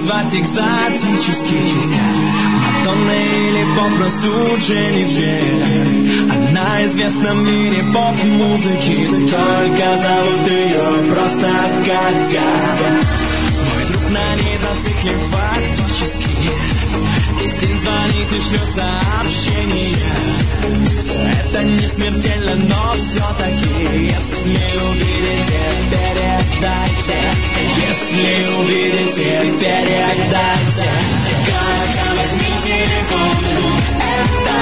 назвать экзотически. Мадонна или попросту Дженнифер. Она известна в мире поп-музыки, только зовут ее просто Катя. Мой друг на ней зациклен фактически. И сын звонит и шлет сообщения. Все это не смертельно, но все-таки, если увидите, передайте. Если увидите, передайте. Катя, возьми телефон. Это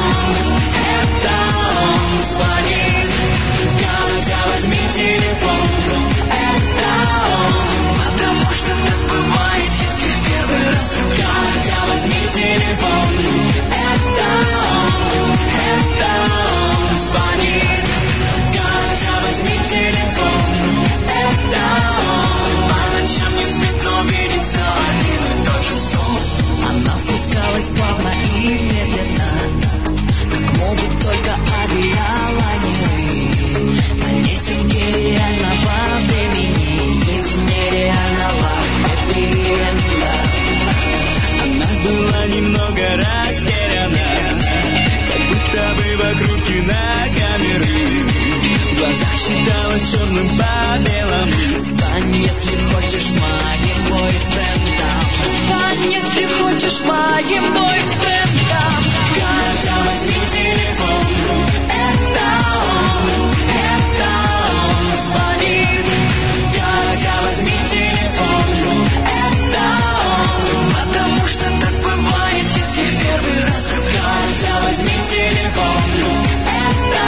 он звонит. Катя, возьми телефон. Это он. Потому что так бывает, если в первый раз влюблен. Катя, возьми телефон. Это он звонит. Катя, возьми телефон. Это он. По ночам не спит, но видит все один и тот же сон. Она спускалась плавно и медленно, как могут только авиалайнеры. На лесенке реального времени, из нереального хэппи-энда. Она была немного растеряна, как будто бы вокруг кинокамеры. В глазах считалось черным по белому. Стань, если хочешь, моим бойфрендом. Стань, если хочешь, моим бойфрендом. Катя, возьми телефон. Это он звонит. Катя, возьми телефон. Это он. Потому что так бывает, если в первый раз влюблен. Катя, возьми телефон. Это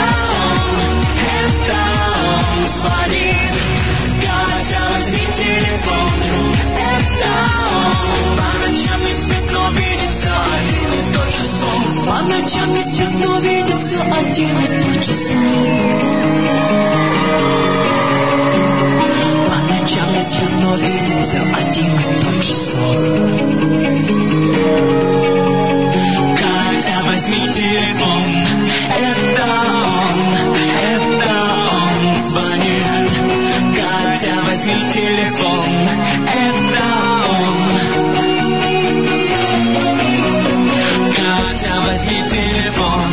он звонит. Катя, возьми телефон. Это он. По ночам не спит, но видит все один и тот же сон. По ночам не спит, но видит все один и тот же сон. По ночам не спит, но видит все один и тот же сон. Катя, возьми телефон. Это он звонит. Катя, возьми телефон. Это он. Катя, возьми телефон.